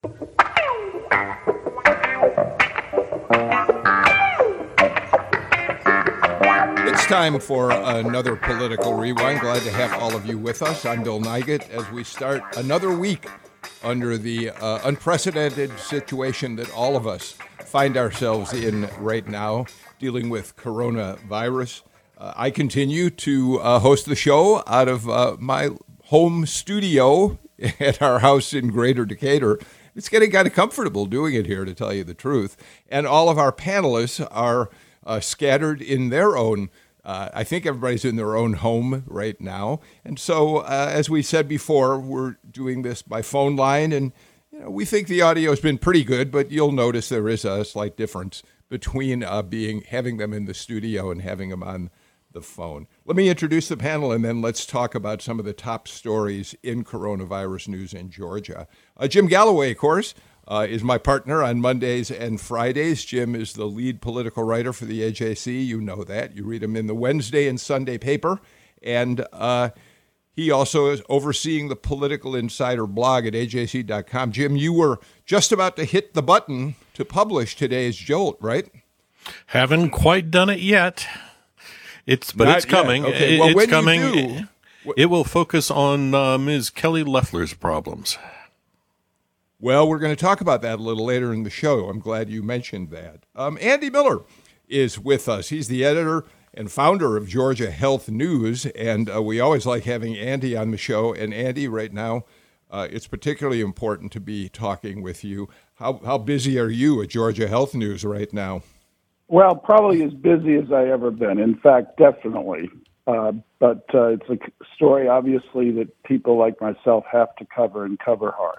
It's time for another Political Rewind. Glad to have all of you with us. I'm Bill Nigut as we start another week under the unprecedented situation that all of us find ourselves in right now, dealing with coronavirus. I continue to host the show out of my home studio at our house in Greater Decatur. It's getting kind of comfortable doing it here, to tell you the truth. And all of our panelists are scattered in their own, I think everybody's in their own home right now. And so, as we said before, we're doing this by phone line. And we think the audio has been pretty good, but you'll notice there is a slight difference between having them in the studio and having them on the phone. Let me introduce the panel, and then let's talk about some of the top stories in coronavirus news in Georgia. Jim Galloway, of course, is my partner on Mondays and Fridays. Jim is the lead political writer for the AJC. You know that. You read him in the Wednesday and Sunday paper. And he also is overseeing the Political Insider blog at ajc.com. Jim, you were just about to hit the button to publish today's Jolt, right? Haven't quite done it yet. It's coming. Okay. Well, it's when coming. You do, it will focus on Ms. Kelly Loeffler's problems. Well, we're going to talk about that a little later in the show. I'm glad you mentioned that. Andy Miller is with us. He's the editor and founder of Georgia Health News, and we always like having Andy on the show. And Andy, right now, it's particularly important to be talking with you. How busy are you at Georgia Health News right now? Well, probably as busy as I ever been. In fact, definitely. But it's a story, obviously, that people like myself have to cover and cover hard.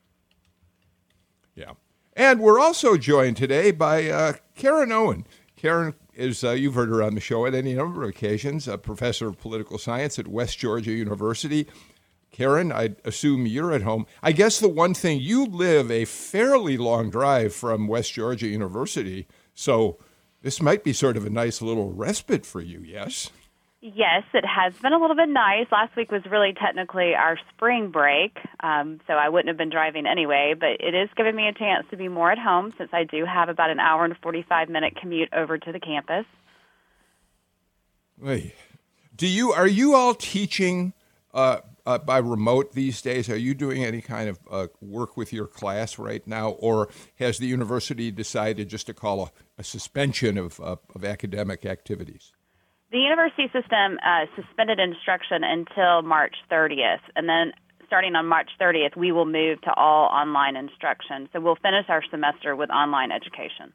Yeah. And we're also joined today by Karen Owen. Karen is, you've heard her on the show at any number of occasions, a professor of political science at West Georgia University. Karen, I assume you're at home. I guess the one thing, you live a fairly long drive from West Georgia University, so this might be sort of a nice little respite for you, yes? Yes, it has been a little bit nice. Last week was really technically our spring break, so I wouldn't have been driving anyway, but it is giving me a chance to be more at home since I do have about an hour and 45-minute commute over to the campus. Hey. Are you all teaching by remote these days? Are you doing any kind of work with your class right now, or has the university decided just to call a suspension of academic activities? The university system suspended instruction until March 30th, and then starting on March 30th, we will move to all online instruction. So we'll finish our semester with online education.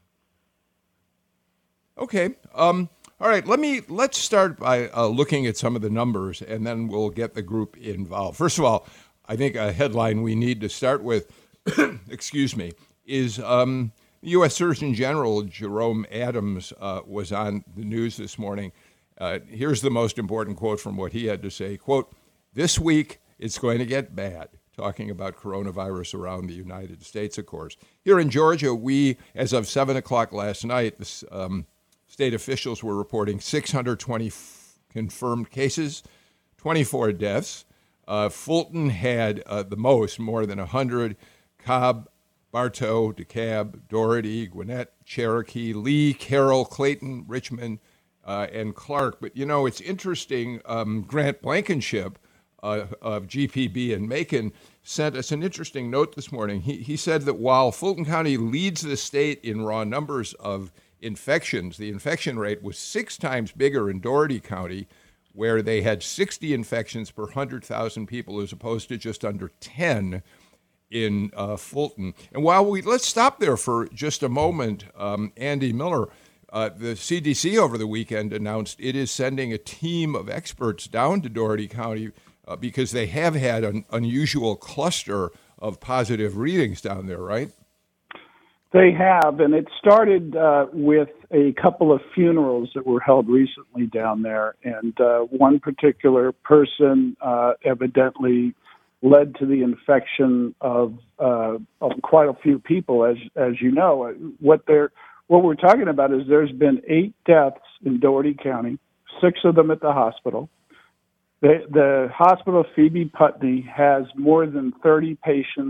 Okay. All right. Let's start by looking at some of the numbers, and then we'll get the group involved. First of all, I think a headline we need to start with, excuse me, is U.S. Surgeon General Jerome Adams was on the news this morning. Here's the most important quote from what he had to say. Quote, "This week it's going to get bad," talking about coronavirus around the United States, of course. Here in Georgia, we, as of 7 o'clock last night, state officials were reporting 620 confirmed cases, 24 deaths. Fulton had the most, more than 100. Cobb, Bartow, DeKalb, Doherty, Gwinnett, Cherokee, Lee, Carroll, Clayton, Richmond, and Clark. But, it's interesting. Grant Blankenship of GPB in Macon sent us an interesting note this morning. He said that while Fulton County leads the state in raw numbers of infections, the infection rate was 6 times bigger in Doherty County, where they had 60 infections per 100,000 people as opposed to just under 10 in Fulton. And let's stop there for just a moment, Andy Miller. The CDC over the weekend announced it is sending a team of experts down to Doherty County because they have had an unusual cluster of positive readings down there, right? They have, and it started with a couple of funerals that were held recently down there, and one particular person evidently led to the infection of quite a few people, as you know. What we're talking about is there's been 8 deaths in Doherty County, 6 of them at the hospital. The hospital, Phoebe Putney, has more than 30 patients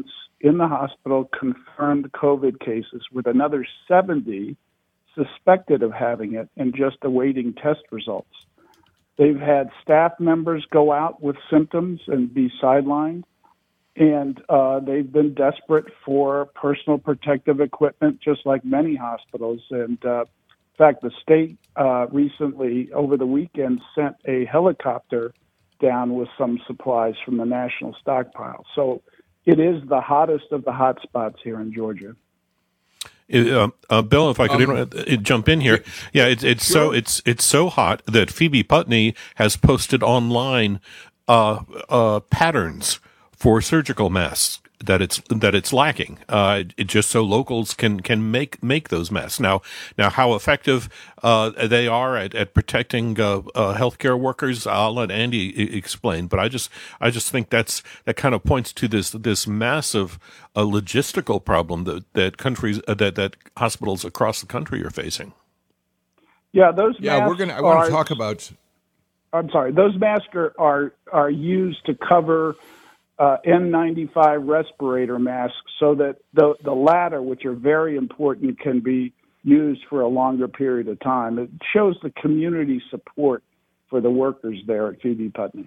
in the hospital confirmed COVID cases, with another 70 suspected of having it and just awaiting test results. They've had staff members go out with symptoms and be sidelined, and they've been desperate for personal protective equipment, just like many hospitals. And in fact, the state recently, over the weekend, sent a helicopter down with some supplies from the national stockpile. So it is the hottest of the hot spots here in Georgia. Bill, if I could jump in here, it's so hot that Phoebe Putney has posted online patterns for surgical masks that it's lacking. It just so locals can make those masks. Now how effective they are at protecting healthcare workers, I'll let Andy explain. But I just think that kind of points to this massive logistical problem that countries that hospitals across the country are facing. Yeah, those masks. I want to talk about. I'm sorry. Those masks are used to cover N95 respirator masks, so that the latter, which are very important, can be used for a longer period of time. It shows the community support for the workers there at Phoebe Putney.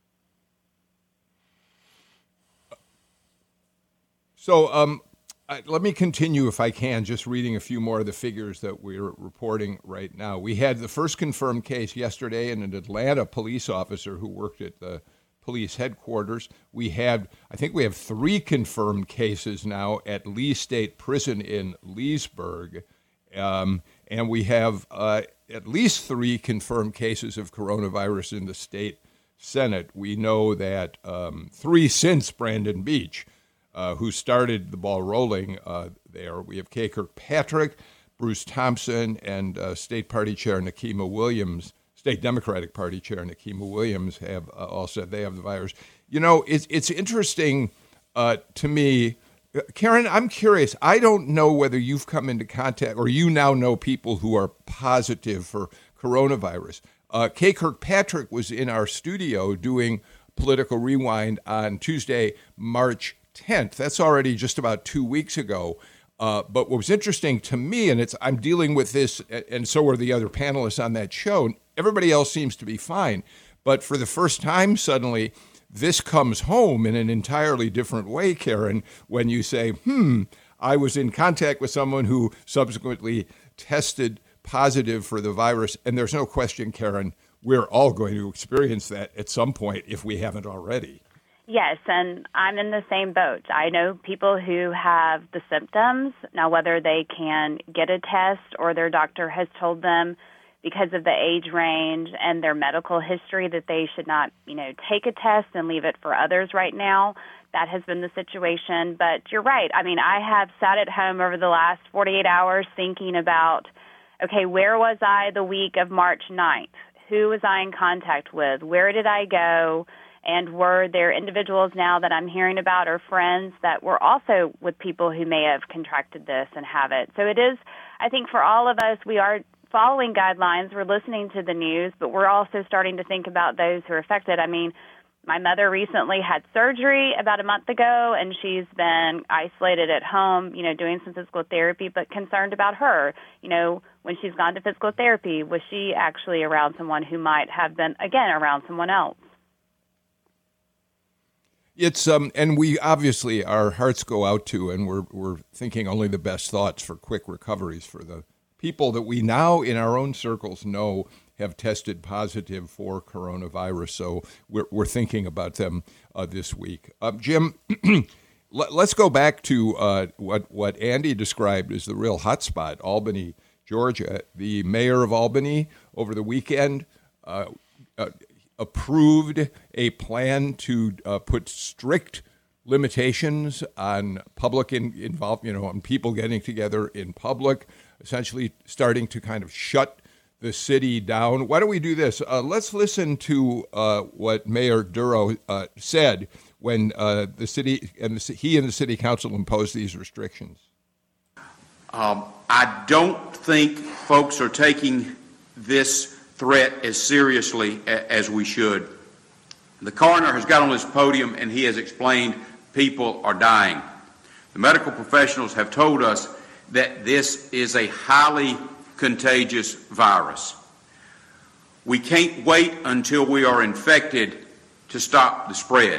So let me continue, if I can, just reading a few more of the figures that we're reporting right now. We had the first confirmed case yesterday in an Atlanta police officer who worked at the police headquarters. I think we have 3 confirmed cases now at Lee State Prison in Leesburg. And we have at least 3 confirmed cases of coronavirus in the state Senate. We know that 3 since Brandon Beach, who started the ball rolling there. We have Kay Kirkpatrick, Bruce Thompson, and State Party Chair Nikema Williams. State Democratic Party Chair Nikema Williams have all said they have the virus. You know, it's interesting to me. Karen, I'm curious. I don't know whether you've come into contact or you now know people who are positive for coronavirus. Kay Kirkpatrick was in our studio doing Political Rewind on Tuesday, March 10th. That's already just about 2 weeks ago. But what was interesting to me, and I'm dealing with this, and so are the other panelists on that show, everybody else seems to be fine. But for the first time, suddenly, this comes home in an entirely different way, Karen, when you say, I was in contact with someone who subsequently tested positive for the virus. And there's no question, Karen, we're all going to experience that at some point if we haven't already. Yes, and I'm in the same boat. I know people who have the symptoms. Now, whether they can get a test or their doctor has told them because of the age range and their medical history that they should not, take a test and leave it for others right now. That has been the situation. But you're right. I mean, I have sat at home over the last 48 hours thinking about, okay, where was I the week of March 9th? Who was I in contact with? Where did I go? And were there individuals now that I'm hearing about or friends that were also with people who may have contracted this and have it? So it is, I think for all of us, we are following guidelines. We're listening to the news, but we're also starting to think about those who are affected. I mean, my mother recently had surgery about a month ago, and she's been isolated at home, doing some physical therapy, but concerned about her. When she's gone to physical therapy, was she actually around someone who might have been, again, around someone else? It's and we obviously, our hearts go out to, and we're thinking only the best thoughts for quick recoveries for the people that we now in our own circles know have tested positive for coronavirus. So we're thinking about them this week. Jim, let's go back to what Andy described as the real hot spot, Albany, Georgia. The mayor of Albany over the weekend approved a plan to put strict limitations on public involvement, on people getting together in public, essentially starting to kind of shut the city down. Why don't we do this? Let's listen to what Mayor Duro said when the city and he and the city council imposed these restrictions. I don't think folks are taking this threat as seriously as we should. The coroner has got on his podium and he has explained people are dying. The medical professionals have told us that this is a highly contagious virus. We can't wait until we are infected to stop the spread.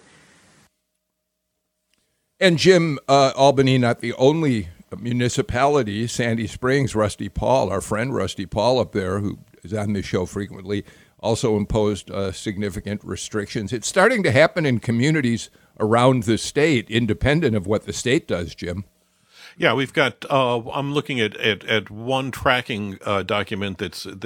And Jim, Albany, not the only municipality. Sandy Springs, Rusty Paul, our friend Rusty Paul up there, who is on this show frequently, also imposed significant restrictions. It's starting to happen in communities around the state, independent of what the state does, Jim. Yeah, we've got. I'm looking at one tracking document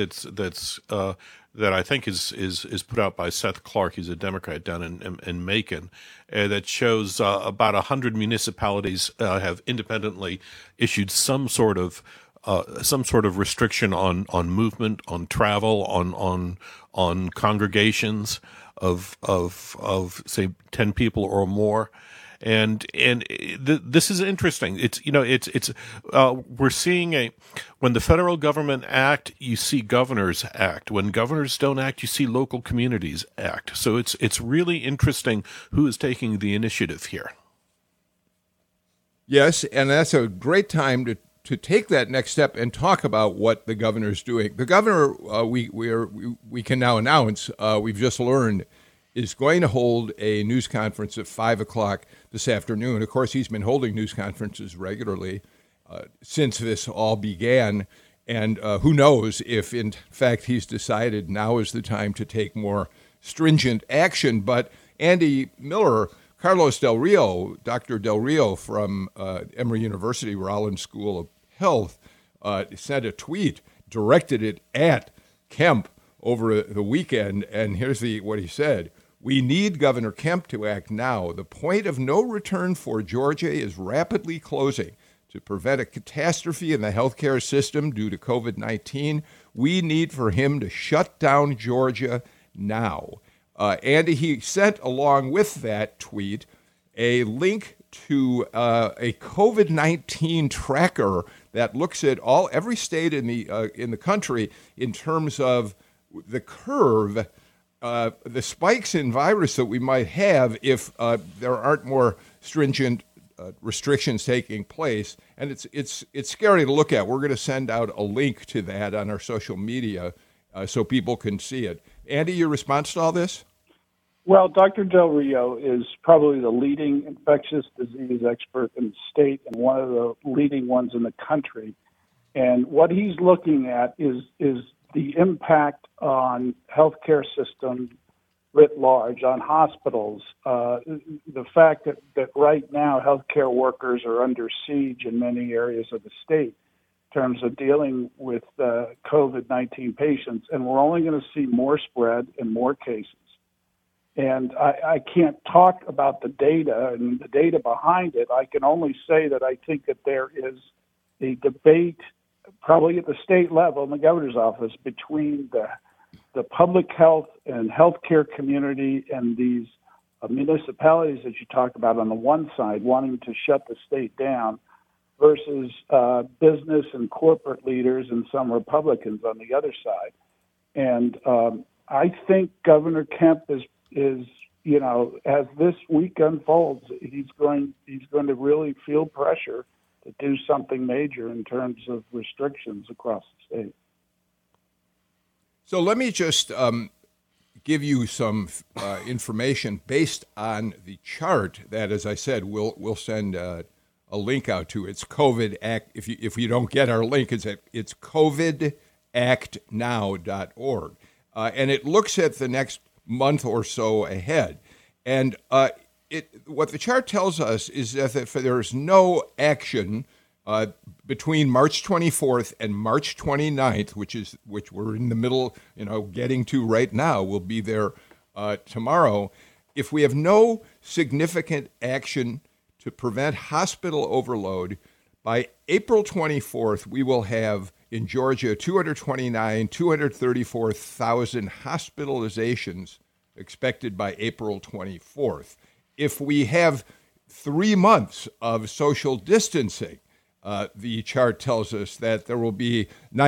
that I think is put out by Seth Clark. He's a Democrat down in Macon, that shows about 100 municipalities have independently issued some sort of restriction on movement, on travel, on congregations of say 10 people or more. And this is interesting. We're seeing when the federal government act, you see governors act. When governors don't act, you see local communities act. So it's really interesting who is taking the initiative here. Yes, and that's a great time to take that next step and talk about what the governor's doing. The governor, we can now announce, we've just learned, is going to hold a news conference at 5 o'clock this afternoon. Of course, he's been holding news conferences regularly since this all began. And who knows if, in fact, he's decided now is the time to take more stringent action. But Andy Miller, Carlos Del Rio, Dr. Del Rio from Emory University, Rollins School of Health, sent a tweet, directed it at Kemp over the weekend. And here's what he said. We need Governor Kemp to act now. The point of no return for Georgia is rapidly closing. To prevent a catastrophe in the healthcare system due to COVID-19, we need for him to shut down Georgia now. Andy, he sent along with that tweet a link to a COVID-19 tracker that looks at every state in the country in terms of the curve, the spikes in virus that we might have if there aren't more stringent restrictions taking place. And it's scary to look at. We're going to send out a link to that on our social media so people can see it. Andy, your response to all this? Well, Dr. Del Rio is probably the leading infectious disease expert in the state and one of the leading ones in the country. And what he's looking at is the impact on healthcare systems writ large, on hospitals. The fact that right now healthcare workers are under siege in many areas of the state in terms of dealing with COVID-19 patients, and we're only going to see more spread and more cases. And I can't talk about the data and the data behind it. I can only say that I think that there is a debate, probably at the state level in the governor's office, between the public health and healthcare community and these municipalities that you talk about on the one side wanting to shut the state down versus business and corporate leaders and some Republicans on the other side. And I think Governor Kemp is as this week unfolds, he's going to really feel pressure to do something major in terms of restrictions across the state. So let me just give you some information based on the chart that, as I said, we'll send a link out to. It's COVID Act. If you don't get our link, it's covidactnow.org, and it looks at the next month or so ahead. And what the chart tells us is that if there's no action between March 24th and March 29th, which we're in the middle, getting to right now, we'll be there tomorrow. If we have no significant action to prevent hospital overload, by April 24th, we will have in Georgia 234,000 hospitalizations expected by April 24th. If we have 3 months of social distancing, the chart tells us that there will be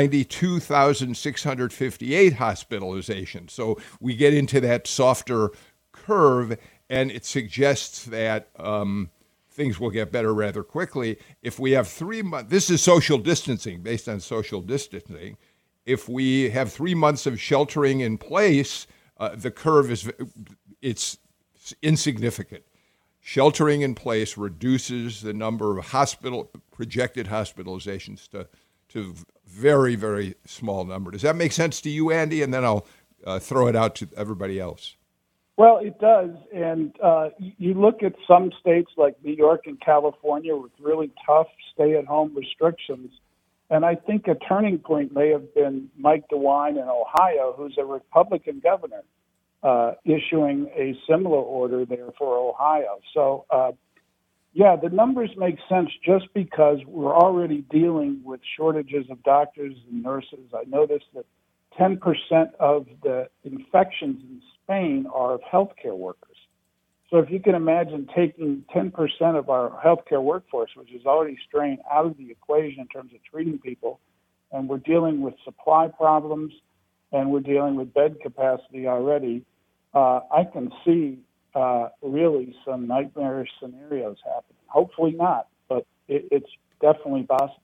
92,658 hospitalizations. So we get into that softer curve, and it suggests that things will get better rather quickly. If we have 3 months, this is social distancing, based on social distancing. If we have 3 months of sheltering in place, the curve it's insignificant. Sheltering in place reduces the number of projected hospitalizations to very, very small number. Does that make sense to you, Andy? And then I'll throw it out to everybody else. Well, it does. And you look at some states like New York and California with really tough stay-at-home restrictions. And I think a turning point may have been Mike DeWine in Ohio, who's a Republican governor, issuing a similar order there for Ohio. So, yeah, the numbers make sense just because we're already dealing with shortages of doctors and nurses. I noticed that 10% of the infections in Spain are of healthcare workers. So if you can imagine taking 10% of our healthcare workforce, which is already strained, out of the equation in terms of treating people, and we're dealing with supply problems and we're dealing with bed capacity already, I can see really some nightmarish scenarios happening. Hopefully not, but it's definitely possible.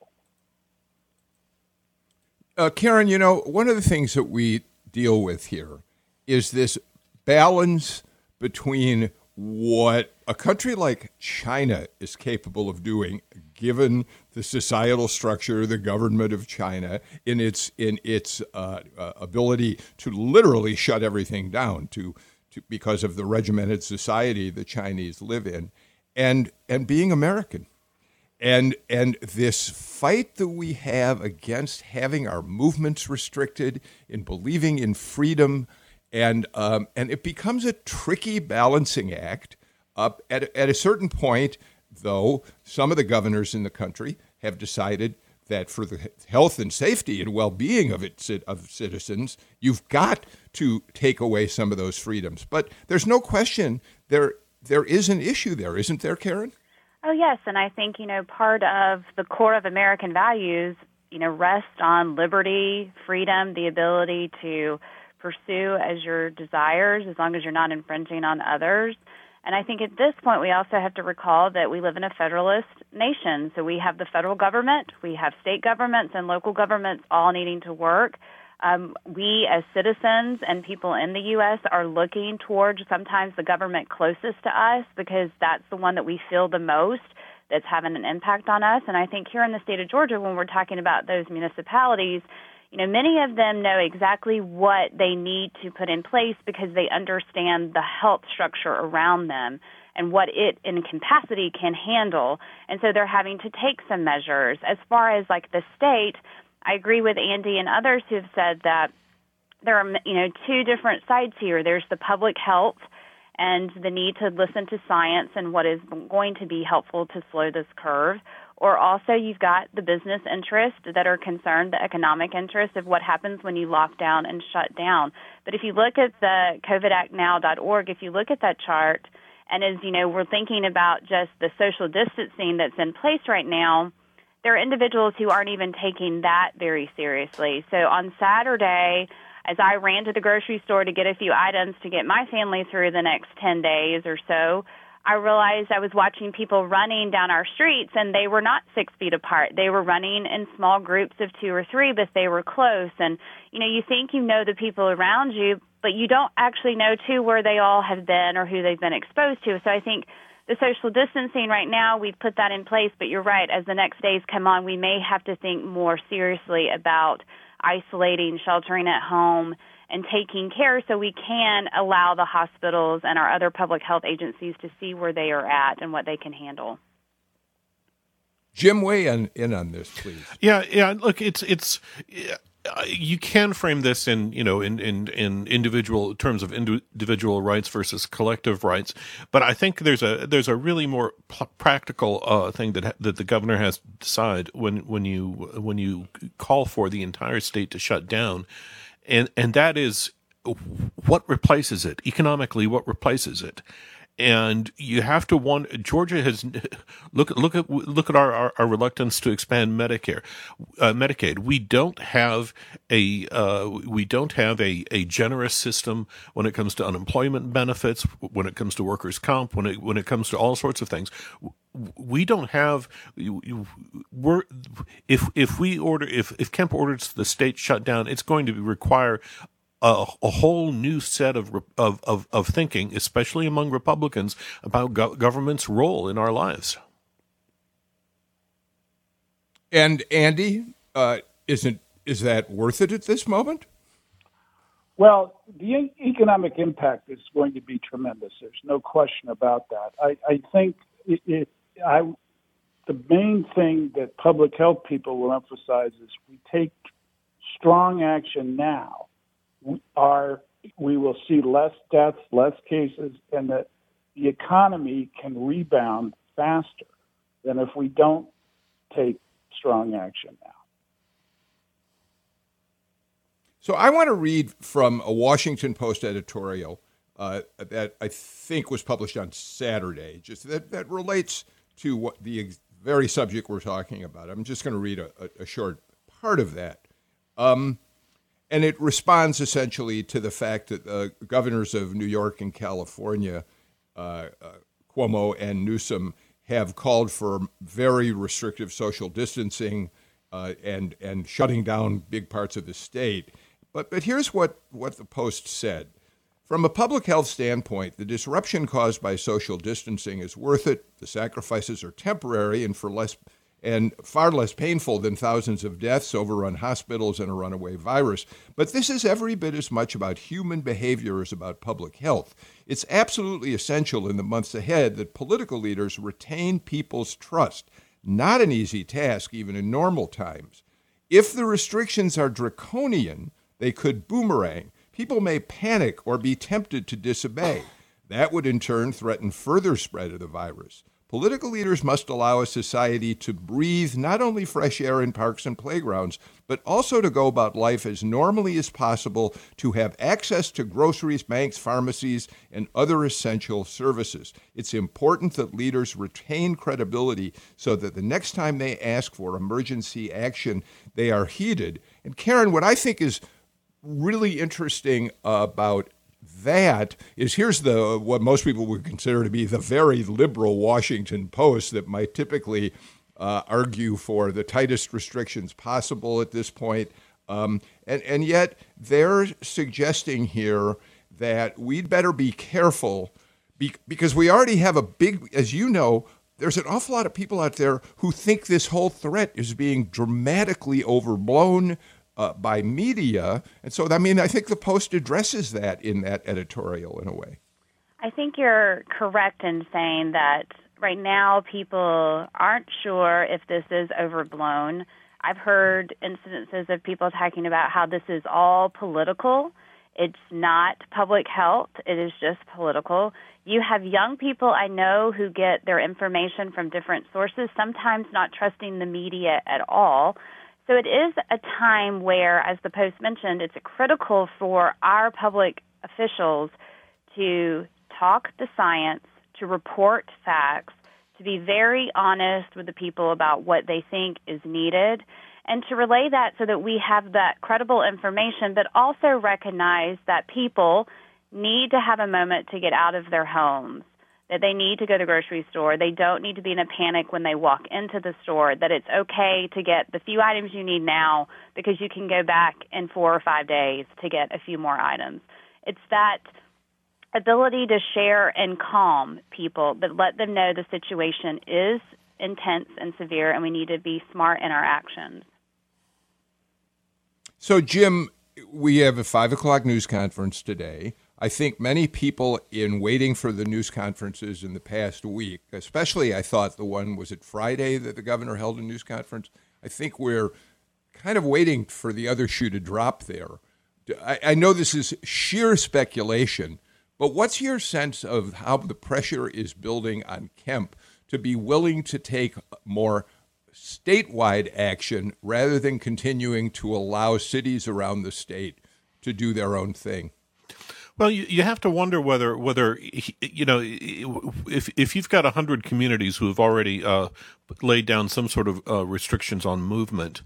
Karen, one of the things that we deal with here is this balance between what a country like China is capable of doing, given the societal structure, the government of China, in its ability to literally shut everything down because of the regimented society the Chinese live in, and being American. And this fight that we have against having our movements restricted, in believing in freedom, and it becomes a tricky balancing act. At a certain point, though, some of the governors in the country have decided that for the health and safety and well-being of citizens, you've got to take away some of those freedoms. But there's no question there is an issue there, isn't there, Karen? Oh, yes, and I think, part of the core of American values, rest on liberty, freedom, the ability to pursue as your desires as long as you're not infringing on others. And I think at this point we also have to recall that we live in a federalist nation. So we have the federal government, we have state governments and local governments all needing to work. We as citizens and people in the U.S. are looking towards sometimes the government closest to us because that's the one that we feel the most that's having an impact on us. And I think here in the state of Georgia, when we're talking about those municipalities, many of them know exactly what they need to put in place because they understand the health structure around them and what it in capacity can handle. And so they're having to take some measures. As far as like the state, I agree with Andy and others who have said that there are, two different sides here. There's the public health and the need to listen to science and what is going to be helpful to slow this curve. Or also you've got the business interests that are concerned, the economic interest of what happens when you lock down and shut down. But if you look at the covidactnow.org, if you look at that chart, and as we're thinking about just the social distancing that's in place right now, there are individuals who aren't even taking that very seriously. So on Saturday, as I ran to the grocery store to get a few items to get my family through the next 10 days or so, I realized I was watching people running down our streets, and they were not 6 feet apart. They were running in small groups of 2 or 3, but they were close. And, you think you know the people around you, but you don't actually know, too, where they all have been or who they've been exposed to. So I think the social distancing right now, we've put that in place, but you're right. As the next days come on, we may have to think more seriously about isolating, sheltering at home, and taking care so we can allow the hospitals and our other public health agencies to see where they are at and what they can handle. Jim, weigh in on this, please. Yeah. Look, it's you can frame this in individual terms of individual rights versus collective rights, but I think there's a really more practical thing that the governor has to decide when you call for the entire state to shut down. And that is what replaces it economically. What replaces it, and you have to wonder. Georgia has look at our reluctance to expand Medicaid. We don't have a generous system when it comes to unemployment benefits, when it comes to workers' comp, when it comes to all sorts of things. we don't have. We're if Kemp orders the state shut down, it's going to require a whole new set of thinking, especially among Republicans, about government's role in our lives. And Andy, is that worth it at this moment? Well, the economic impact is going to be tremendous. There's no question about that. I think the main thing that public health people will emphasize is we take strong action now. We will see less deaths, less cases, and that the economy can rebound faster than if we don't take strong action now. So I want to read from a Washington Post editorial that I think was published on Saturday, just that relates to what the very subject we're talking about. I'm just going to read a short part of that. And it responds essentially to the fact that the governors of New York and California, Cuomo and Newsom, have called for very restrictive social distancing and shutting down big parts of the state. But here's what the Post said. From a public health standpoint, the disruption caused by social distancing is worth it. The sacrifices are temporary and far less painful than thousands of deaths, overrun hospitals, and a runaway virus. But this is every bit as much about human behavior as about public health. It's absolutely essential in the months ahead that political leaders retain people's trust. Not an easy task, even in normal times. If the restrictions are draconian, they could boomerang. People may panic or be tempted to disobey. That would in turn threaten further spread of the virus. Political leaders must allow a society to breathe not only fresh air in parks and playgrounds, but also to go about life as normally as possible, to have access to groceries, banks, pharmacies, and other essential services. It's important that leaders retain credibility so that the next time they ask for emergency action, they are heeded. And Karen, what I think is really interesting about that is here's what most people would consider to be the very liberal Washington Post that might typically argue for the tightest restrictions possible at this point. And yet they're suggesting here that we'd better be careful because we already have a big, as you know, there's an awful lot of people out there who think this whole threat is being dramatically overblown by media. And so, I mean, I think the Post addresses that in that editorial in a way. I think you're correct in saying that right now people aren't sure if this is overblown. I've heard incidences of people talking about how this is all political. It's not public health. It is just political. You have young people I know who get their information from different sources, sometimes not trusting the media at all. So it is a time where, as the Post mentioned, it's critical for our public officials to talk the science, to report facts, to be very honest with the people about what they think is needed, and to relay that so that we have that credible information, but also recognize that people need to have a moment to get out of their homes, that they need to go to the grocery store. They don't need to be in a panic when they walk into the store, that it's okay to get the few items you need now because you can go back in 4 or 5 days to get a few more items. It's that ability to share and calm people, but let them know the situation is intense and severe and we need to be smart in our actions. So, Jim, we have a 5 o'clock news conference today. I think many people in waiting for the news conferences in the past week, especially I thought the one, was it Friday that the governor held a news conference? I think we're kind of waiting for the other shoe to drop there. I know this is sheer speculation, but what's your sense of how the pressure is building on Kemp to be willing to take more statewide action rather than continuing to allow cities around the state to do their own thing? Well, you have to wonder whether you know, if you've got 100 communities who have already laid down some sort of restrictions on movement,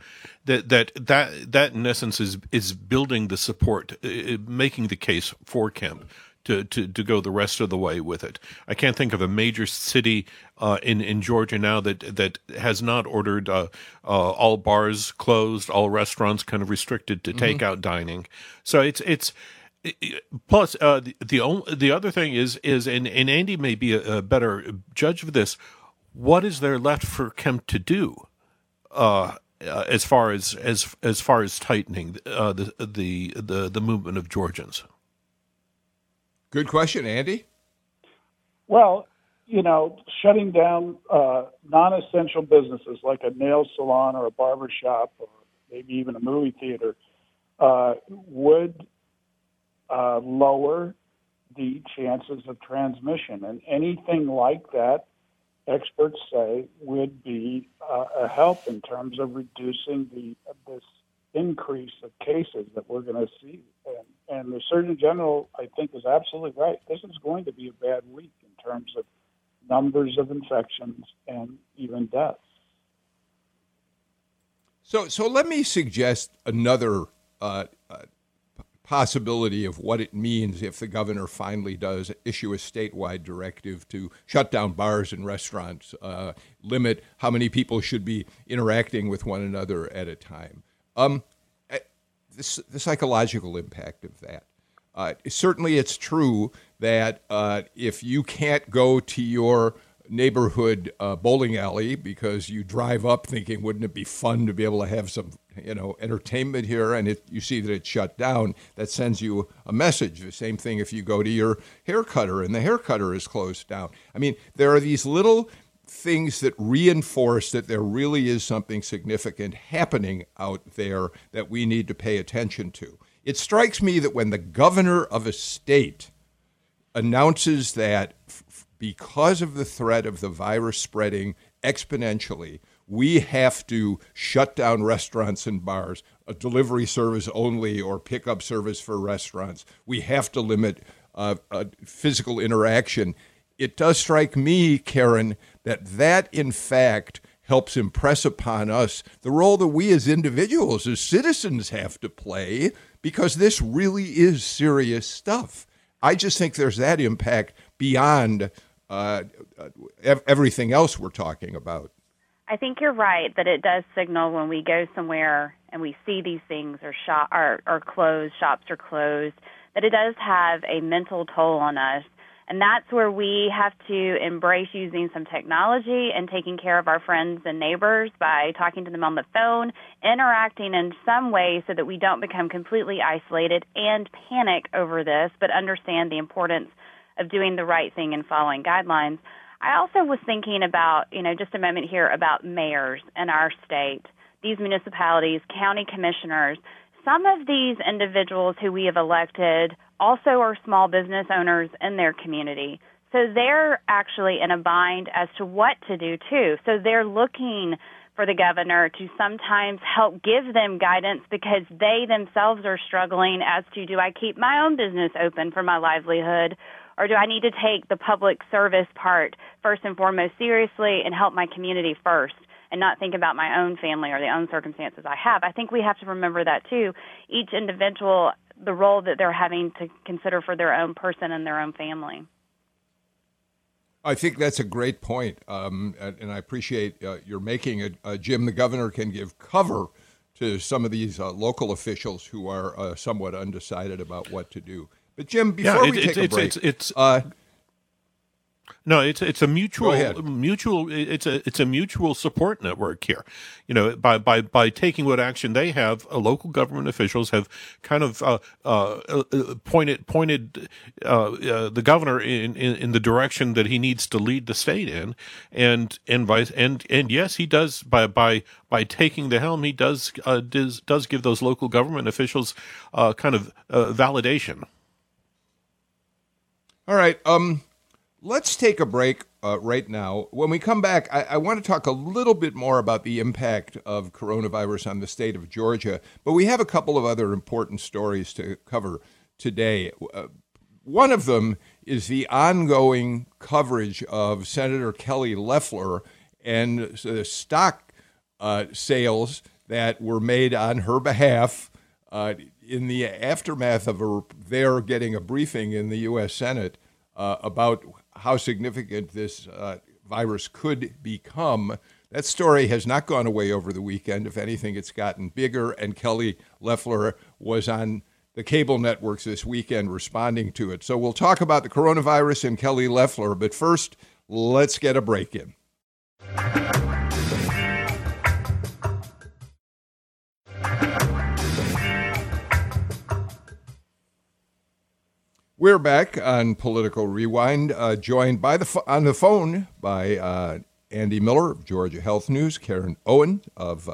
that in essence is building the support, making the case for Kemp to go the rest of the way with it. I can't think of a major city in Georgia now that has not ordered all bars closed, all restaurants kind of restricted to takeout dining. So it's plus the other thing is and Andy may be a better judge of this. What is there left for Kemp to do as far as tightening the movement of Georgians? Good question, Andy. Well, shutting down non-essential businesses like a nail salon or a barber shop or maybe even a movie theater would lower the chances of transmission. And anything like that, experts say, would be a help in terms of reducing this increase of cases that we're going to see. And the Surgeon General, I think, is absolutely right. This is going to be a bad week in terms of numbers of infections and even deaths. So let me suggest another possibility of what it means if the governor finally does issue a statewide directive to shut down bars and restaurants, limit how many people should be interacting with one another at a time. The psychological impact of that. Certainly it's true that if you can't go to your neighborhood bowling alley because you drive up thinking, wouldn't it be fun to be able to have some entertainment here, and you see that it's shut down, that sends you a message. The same thing if you go to your hair cutter and the hair cutter is closed down. I mean, there are these little things that reinforce that there really is something significant happening out there that we need to pay attention to. It strikes me that when the governor of a state announces that because of the threat of the virus spreading exponentially, we have to shut down restaurants and bars, a delivery service only or pickup service for restaurants, we have to limit physical interaction. It does strike me, Karen, that in fact helps impress upon us the role that we as individuals, as citizens, have to play, because this really is serious stuff. I just think there's that impact beyond everything else we're talking about. I think you're right that it does signal when we go somewhere and we see these things are closed, shops are closed, that it does have a mental toll on us. And that's where we have to embrace using some technology and taking care of our friends and neighbors by talking to them on the phone, interacting in some way so that we don't become completely isolated and panic over this, but understand the importance of doing the right thing and following guidelines. I also was thinking about, just a moment here about mayors in our state, these municipalities, county commissioners. Some of these individuals who we have elected also are small business owners in their community. So they're actually in a bind as to what to do, too. So they're looking for the governor to sometimes help give them guidance because they themselves are struggling as to, do I keep my own business open for my livelihood, or do I need to take the public service part first and foremost seriously and help my community first and not think about my own family or the own circumstances I have? I think we have to remember that, too. Each individual, the role that they're having to consider for their own person and their own family. I think that's a great point, and I appreciate your making it. Jim, the governor can give cover to some of these local officials who are somewhat undecided about what to do. But Jim, before we take a break, no, it's a mutual it's a mutual support network here. By taking what action they have, local government officials have kind of pointed the governor in the direction that he needs to lead the state in, and yes, he does by taking the helm, he does give those local government officials kind of validation. All right. Let's take a break right now. When we come back, I want to talk a little bit more about the impact of coronavirus on the state of Georgia, but we have a couple of other important stories to cover today. One of them is the ongoing coverage of Senator Kelly Loeffler and the stock sales that were made on her behalf in the aftermath of their getting a briefing in the U.S. Senate about how significant this virus could become. That story has not gone away over the weekend. If anything, it's gotten bigger, and Kelly Loeffler was on the cable networks this weekend responding to it. So we'll talk about the coronavirus and Kelly Loeffler, but first, let's get a break in. We're back on Political Rewind, joined on the phone by Andy Miller of Georgia Health News, Karen Owen of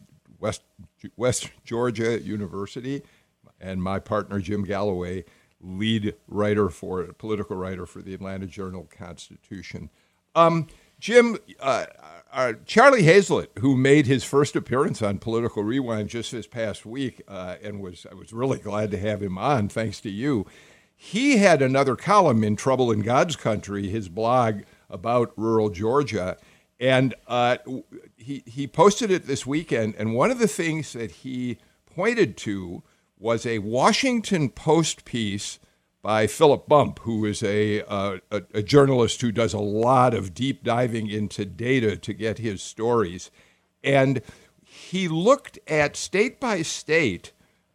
West Georgia University, and my partner Jim Galloway, political writer for the Atlanta Journal-Constitution. Jim, Charlie Hazlett, who made his first appearance on Political Rewind just this past week, and I was really glad to have him on, thanks to you. He had another column in Trouble in God's Country, his blog about rural Georgia, and he posted it this weekend. And one of the things that he pointed to was a Washington Post piece by Philip Bump, who is a journalist who does a lot of deep diving into data to get his stories. And he looked at state by state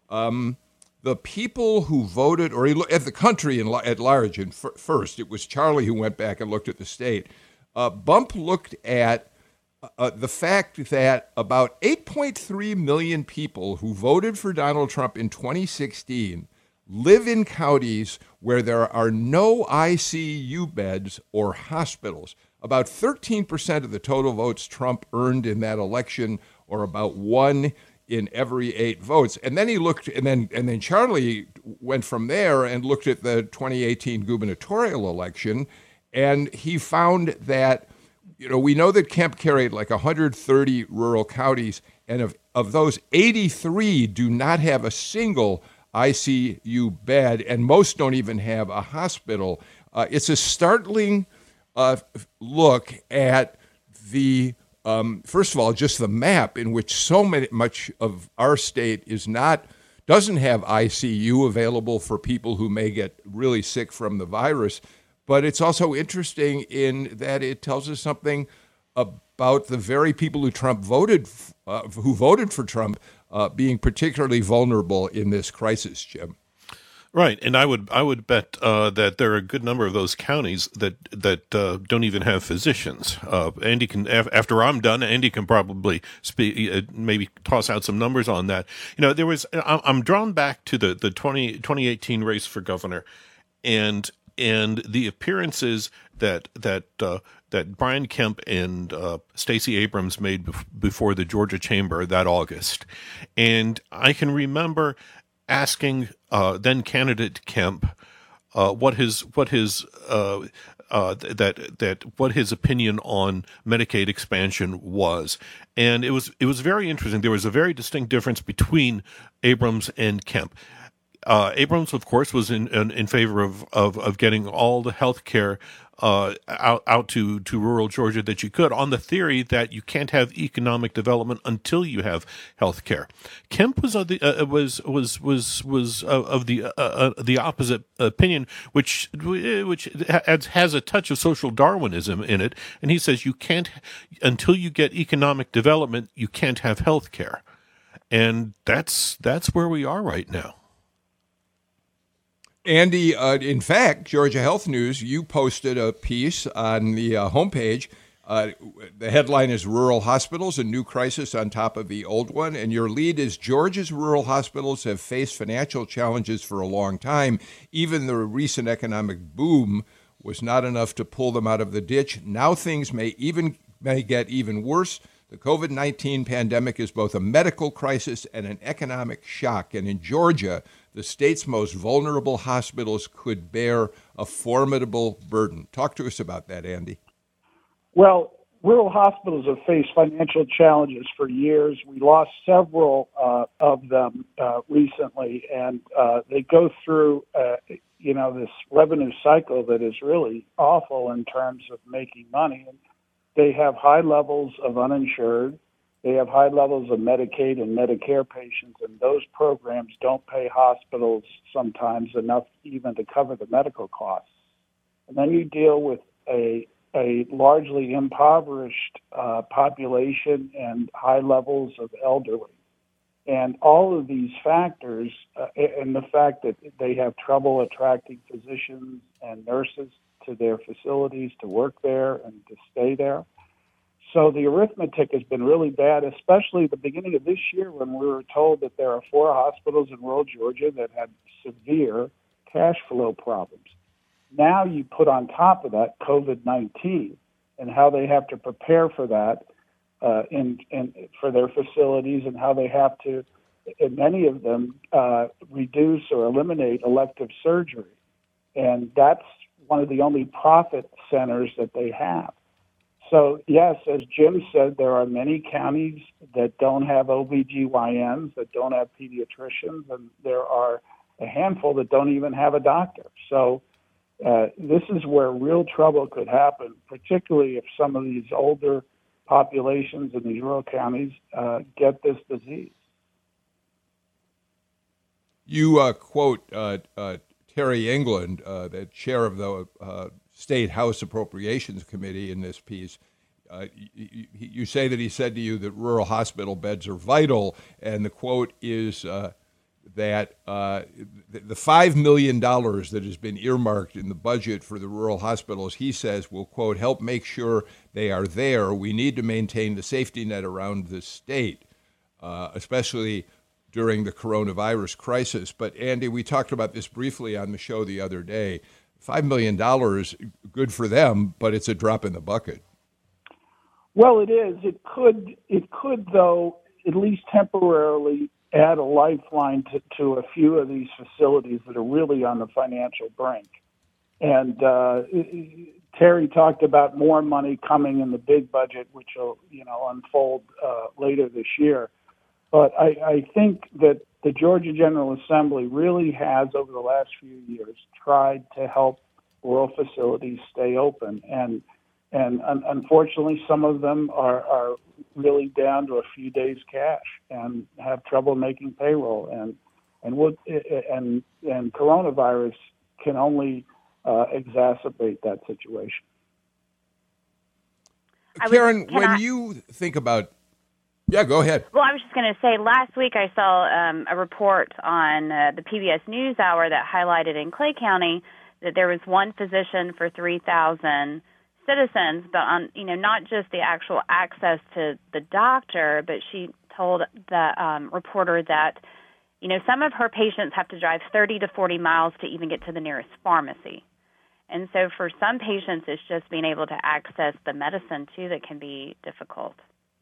the people who voted, or he looked at the country at large. And first, it was Charlie who went back and looked at the state. Bump looked at the fact that about 8.3 million people who voted for Donald Trump in 2016 live in counties where there are no ICU beds or hospitals. About 13% of the total votes Trump earned in that election, or about 1 in every 8 votes. And then he looked, and then Charlie went from there and looked at the 2018 gubernatorial election, and he found that, we know that Kemp carried like 130 rural counties, and of those, 83 do not have a single ICU bed, and most don't even have a hospital. It's a startling look at the first of all, just the map in which much of our state doesn't have ICU available for people who may get really sick from the virus. But it's also interesting in that it tells us something about the very people who voted for Trump being particularly vulnerable in this crisis, Jim. Right, and I would bet that there are a good number of those counties that don't even have physicians. Andy can, after I'm done, Andy can probably maybe toss out some numbers on that. There was I'm drawn back to the 2018 race for governor, and the appearances that Brian Kemp and Stacey Abrams made before the Georgia Chamber that August, and I can remember asking then candidate Kemp what his opinion on Medicaid expansion was, and it was very interesting. There was a very distinct difference between Abrams and Kemp. Abrams, of course, was in favor of getting all the health care out to rural Georgia that you could, on the theory that you can't have economic development until you have health care. Kemp was of the opposite opinion, which has a touch of social Darwinism in it, and he says you can't, until you get economic development, you can't have health care, and that's where we are right now. Andy, in fact, Georgia Health News, you posted a piece on the homepage. The headline is Rural Hospitals, a New Crisis on Top of the Old One. And your lead is Georgia's rural hospitals have faced financial challenges for a long time. Even the recent economic boom was not enough to pull them out of the ditch. Now things may get even worse. The COVID-19 pandemic is both a medical crisis and an economic shock. And in Georgia, the state's most vulnerable hospitals could bear a formidable burden. Talk to us about that, Andy. Well, rural hospitals have faced financial challenges for years. We lost several of them recently, and they go through, this revenue cycle that is really awful in terms of making money. And they have high levels of uninsured. They have high levels of Medicaid and Medicare patients, and those programs don't pay hospitals sometimes enough even to cover the medical costs. And then you deal with a largely impoverished population and high levels of elderly. And all of these factors, and the fact that they have trouble attracting physicians and nurses to their facilities to work there and to stay there. So the arithmetic has been really bad, especially at the beginning of this year when we were told that there are 4 hospitals in rural Georgia that had severe cash flow problems. Now you put on top of that COVID-19 and how they have to prepare for that for their facilities, and how they have to, in many of them, reduce or eliminate elective surgery. And that's one of the only profit centers that they have. So, yes, as Jim said, there are many counties that don't have OBGYNs, that don't have pediatricians, and there are a handful that don't even have a doctor. So this is where real trouble could happen, particularly if some of these older populations in these rural counties get this disease. You quote Terry England, the chair of the State House Appropriations Committee, in this piece. You say that he said to you that rural hospital beds are vital, and the quote is that the $5 million that has been earmarked in the budget for the rural hospitals, he says, will, quote, help make sure they are there. We need to maintain the safety net around the state, especially during the coronavirus crisis. But, Andy, we talked about this briefly on the show the other day. $5 million, good for them, but it's a drop in the bucket. Well, it is. It could, though, at least temporarily add a lifeline to a few of these facilities that are really on the financial brink. And Terry talked about more money coming in the big budget, which will, unfold later this year. But I think that the Georgia General Assembly really has, over the last few years, tried to help rural facilities stay open. And unfortunately, some of them are really down to a few days' cash and have trouble making payroll. And coronavirus can only exacerbate that situation. Karen, you think about... Yeah, go ahead. Well, I was just going to say, last week I saw a report on the PBS NewsHour that highlighted in Clay County that there was one physician for 3,000 citizens, but on not just the actual access to the doctor, but she told the reporter that some of her patients have to drive 30 to 40 miles to even get to the nearest pharmacy. And so for some patients, it's just being able to access the medicine too that can be difficult.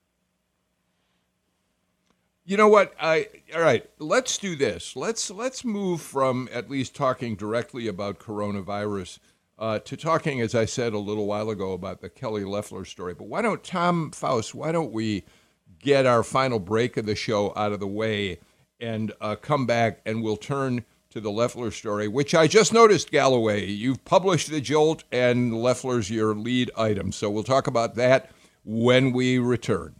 You know what? All right, let's do this. Let's move from at least talking directly about coronavirus to talking, as I said a little while ago, about the Kelly Loeffler story. But why don't we get our final break of the show out of the way and come back, and we'll turn to the Loeffler story, which I just noticed, Galloway. You've published the Jolt, and Loeffler's your lead item. So we'll talk about that when we return.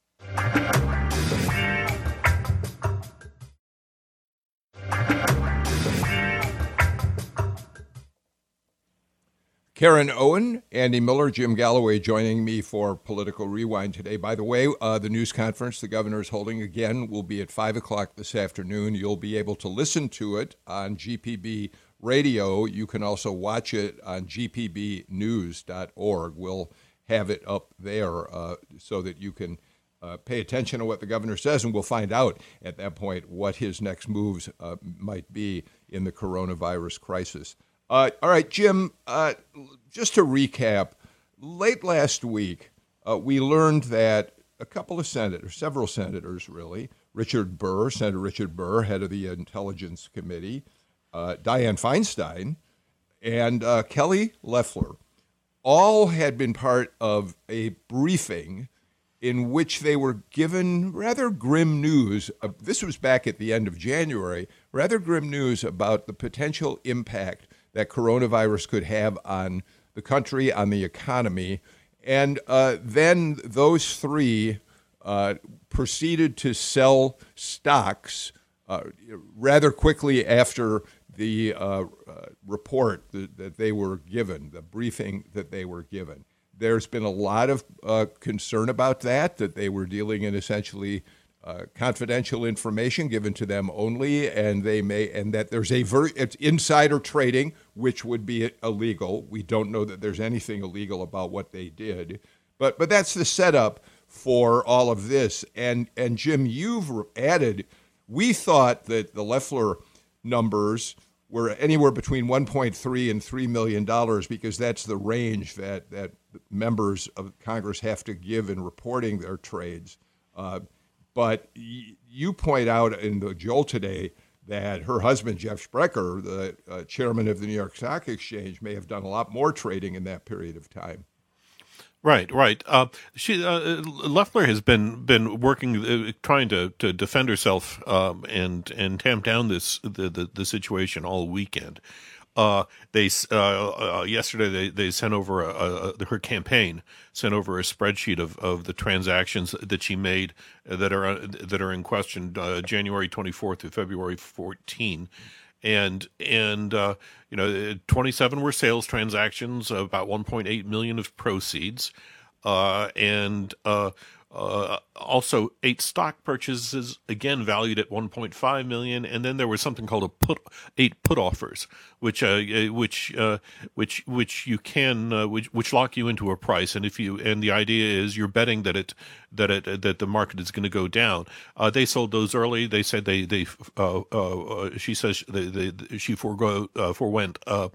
Karen Owen, Andy Miller, Jim Galloway joining me for Political Rewind today. By the way, the news conference the governor is holding again will be at 5 o'clock this afternoon. You'll be able to listen to it on GPB Radio. You can also watch it on gpbnews.org. We'll have it up there so that you can pay attention to what the governor says, and we'll find out at that point what his next moves might be in the coronavirus crisis. All right, Jim, just to recap, late last week, we learned that several senators really, Senator Richard Burr, head of the Intelligence Committee, Dianne Feinstein, and Kelly Loeffler, all had been part of a briefing in which they were given rather grim news. This was back at the end of January, rather grim news about the potential impact that coronavirus could have on the country, on the economy. And then those three proceeded to sell stocks rather quickly after the report that they were given, the briefing that they were given. There's been a lot of concern about that they were dealing in essentially confidential information given to them only, and that there's it's insider trading, which would be illegal. We don't know that there's anything illegal about what they did, but that's the setup for all of this. And Jim, you've added, we thought that the Loeffler numbers were anywhere between $1.3 and $3 million because that's the range that members of Congress have to give in reporting their trades. But you point out in the Joel today that her husband, Jeff Sprecher, the chairman of the New York Stock Exchange, may have done a lot more trading in that period of time. Right. Loeffler has been working, trying to defend herself and tamp down the situation all weekend. Yesterday they sent over her campaign sent over a spreadsheet of the transactions that she made that are in question January 24th to February 14. And 27 were sales transactions, about 1.8 million of proceeds, and also 8 stock purchases, again valued at 1.5 million, and then there was something called 8 put offers, which lock you into a price, and the idea is you're betting that the market is going to go down. They sold those early. They said she says she forwent about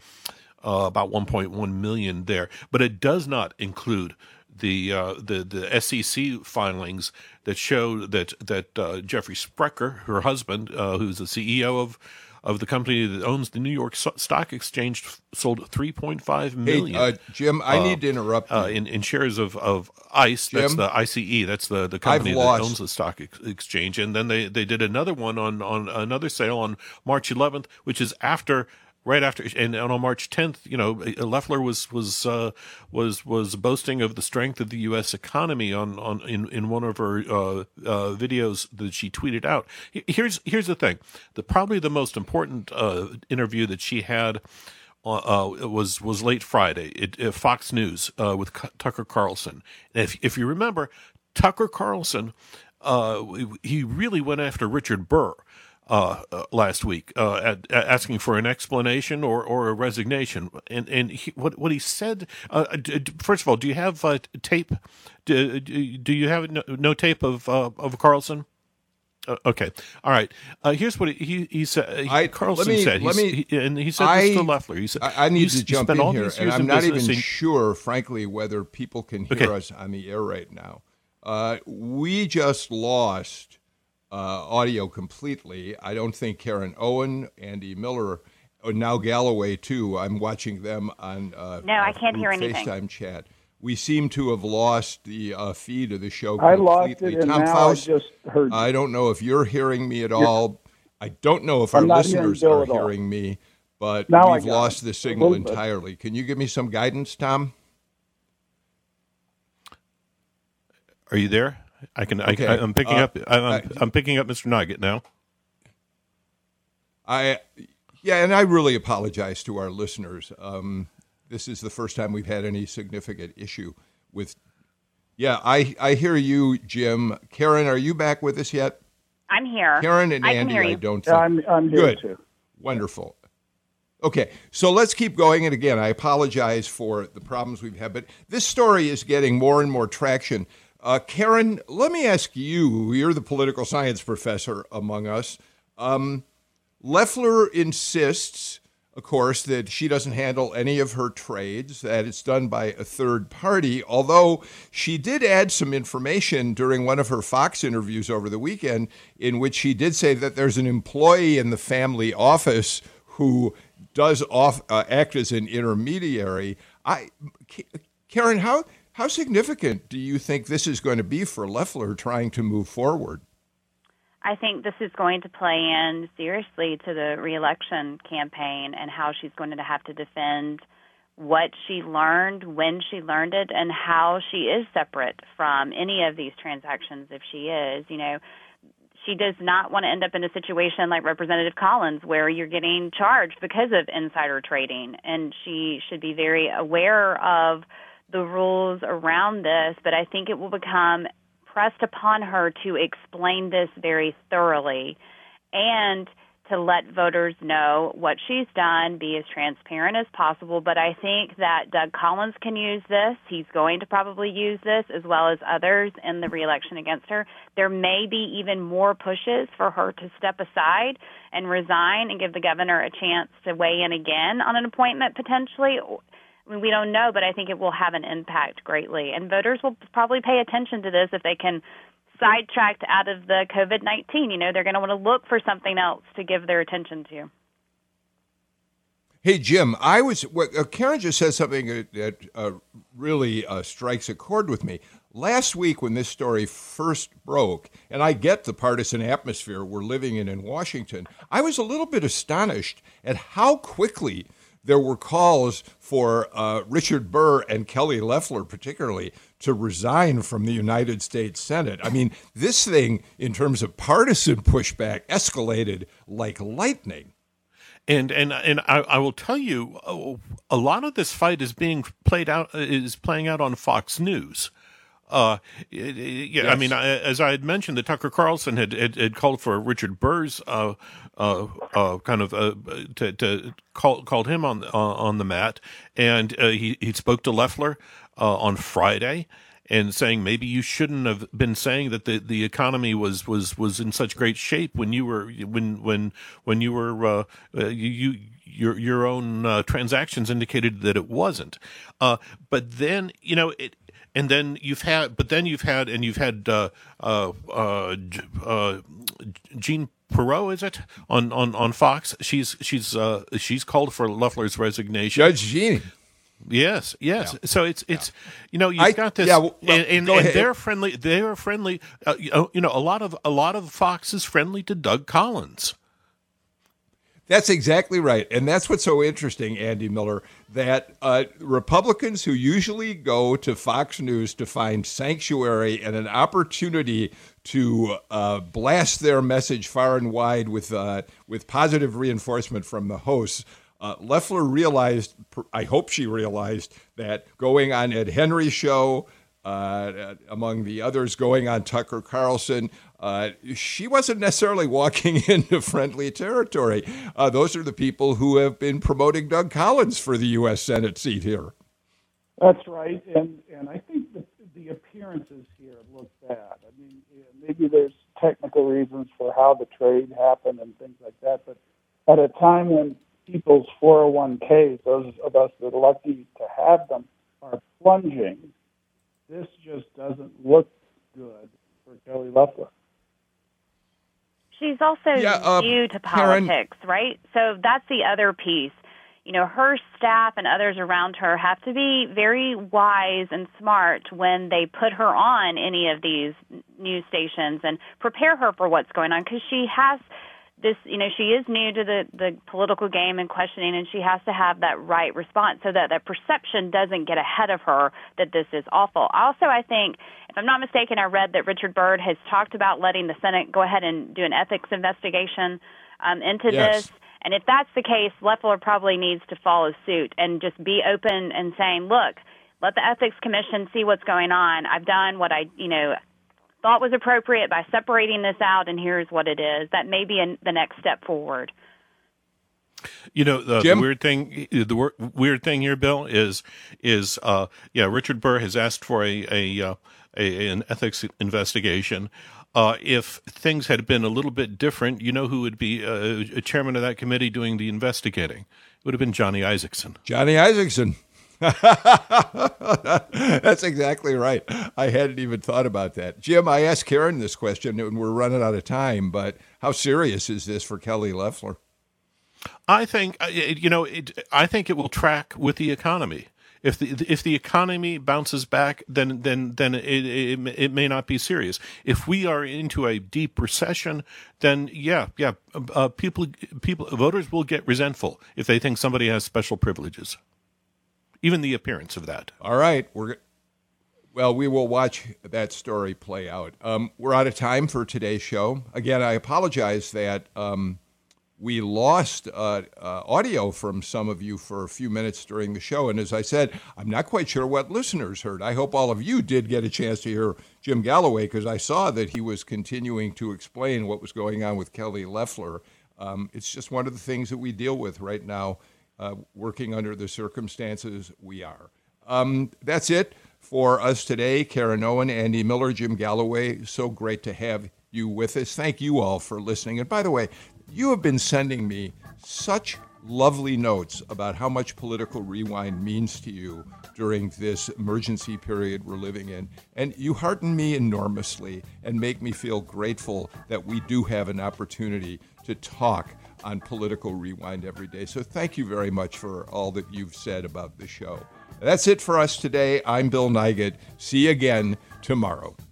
1.1 million there, but it does not include the SEC filings that show that Jeffrey Sprecher, her husband, who's the CEO of the company that owns the New York Stock Exchange, sold 3.5 million. Hey, Jim, I need to interrupt you. In shares of ICE. Jim, that's the ICE. That's the company that owns the stock exchange. And then they did another one on another sale on March 11th, which is right after, and on March 10th, Loeffler was boasting of the strength of the U.S. economy in one of her videos that she tweeted out. Here's the thing: probably the most important interview that she had was late Friday at Fox News with Tucker Carlson. And if you remember, Tucker Carlson, he really went after Richard Burr last week, asking for an explanation or a resignation. And what he said, first of all, do you have tape? Do you have no tape of Carlson? Okay, all right. Here's what he said. Carlson said. He said this to Loeffler. He said, I need to jump in here, and I'm not even sure, frankly, whether people can hear us on the air right now. We just lost audio completely. I don't think Karen Owen, Andy Miller, now Galloway too. I'm watching them on I can't hear anything. FaceTime chat. We seem to have lost the feed of the show completely. I lost it, and Tom now Faust, I just heard you. I don't know if you're hearing me at all. I don't know if our listeners are hearing me, but we've lost the signal entirely. Can you give me some guidance, Tom? Are you there? Okay. I'm picking up. I'm picking up Mr. Nugget now. And I really apologize to our listeners. This is the first time we've had any significant issue with. Yeah, I hear you, Jim. Karen, are you back with us yet? I'm here. Karen and Andy, I don't think. I'm here Good. Too. Wonderful. Okay, so let's keep going. And again, I apologize for the problems we've had, but this story is getting more and more traction. Karen, let me ask you, you're the political science professor among us. Loeffler insists, of course, that she doesn't handle any of her trades, that it's done by a third party, although she did add some information during one of her Fox interviews over the weekend in which she did say that there's an employee in the family office who does act as an intermediary. Karen, how significant do you think this is going to be for Loeffler trying to move forward? I think this is going to play in seriously to the reelection campaign and how she's going to have to defend what she learned, when she learned it, and how she is separate from any of these transactions if she is. She does not want to end up in a situation like Representative Collins where you're getting charged because of insider trading, and she should be very aware of the rules around this, but I think it will become pressed upon her to explain this very thoroughly and to let voters know what she's done, be as transparent as possible. But I think that Doug Collins can use this. He's going to probably use this, as well as others in the reelection against her. There may be even more pushes for her to step aside and resign and give the governor a chance to weigh in again on an appointment potentially. I mean, we don't know, but I think it will have an impact greatly. And voters will probably pay attention to this if they can sidetracked out of the COVID-19. They're going to want to look for something else to give their attention to. Hey, Jim, Karen just said something that really strikes a chord with me. Last week when this story first broke, and I get the partisan atmosphere we're living in Washington, I was a little bit astonished at how quickly there were calls for Richard Burr and Kelly Loeffler particularly to resign from the United States Senate. I mean, this thing, in terms of partisan pushback, escalated like lightning. And I will tell you, a lot of this fight is playing out on Fox News. Yes. I mean, as I had mentioned, that Tucker Carlson had called for Richard Burr's called him on the mat, and he spoke to Loeffler on Friday, and saying maybe you shouldn't have been saying that the economy was in such great shape when you were your own transactions indicated that it wasn't. But then And then you've had Jean Perot, is it, on Fox? She's called for Loeffler's resignation. Judge Jean. Yes. Yeah. So it's you've got this, and they're friendly. They are friendly. A lot of Fox is friendly to Doug Collins. That's exactly right. And that's what's so interesting, Andy Miller, that Republicans who usually go to Fox News to find sanctuary and an opportunity to blast their message far and wide with positive reinforcement from the hosts, Loeffler realized, I hope she realized, that going on Ed Henry's show, among the others going on Tucker Carlson, she wasn't necessarily walking into friendly territory. Those are the people who have been promoting Doug Collins for the U.S. Senate seat here. That's right, and I think the appearances here look bad. I mean, maybe there's technical reasons for how the trade happened and things like that, but at a time when people's 401ks, those of us that are lucky to have them, are plunging, this just doesn't look good for Kelly Loeffler. She's also new to politics, Karen, right? So that's the other piece. Her staff and others around her have to be very wise and smart when they put her on any of these news stations and prepare her for what's going on, because she has this, she is new to the political game and questioning, and she has to have that right response so that that perception doesn't get ahead of her that this is awful. Also, I think, if I'm not mistaken, I read that Richard Burr has talked about letting the Senate go ahead and do an ethics investigation into this. And if that's the case, Loeffler probably needs to follow suit and just be open and saying, look, let the Ethics Commission see what's going on. I've done what I, thought was appropriate by separating this out, and here's what it is. That may be the next step forward. The weird thing here, Bill, is Richard Burr has asked for an ethics investigation. If things had been a little bit different, who would be a chairman of that committee doing the investigating? It would have been Johnny Isakson. Johnny Isakson. That's exactly right. I hadn't even thought about that. Jim, I asked Karen this question, and we're running out of time, but how serious is this for Kelly Loeffler? I think, I think it will track with the economy. If the economy bounces back, then it may not be serious. If we are into a deep recession, then voters will get resentful if they think somebody has special privileges. even the appearance of that. All right. We will watch that story play out. We're out of time for today's show. Again, I apologize that we lost audio from some of you for a few minutes during the show. And as I said, I'm not quite sure what listeners heard. I hope all of you did get a chance to hear Jim Galloway, because I saw that he was continuing to explain what was going on with Kelly Loeffler. It's just one of the things that we deal with right now, working under the circumstances we are. That's it for us today. Karen Owen, Andy Miller, Jim Galloway, so great to have you with us. Thank you all for listening. And by the way, you have been sending me such lovely notes about how much Political Rewind means to you during this emergency period we're living in. And you hearten me enormously and make me feel grateful that we do have an opportunity to talk on Political Rewind every day. So thank you very much for all that you've said about the show. That's it for us today. I'm Bill Nigut. See you again tomorrow.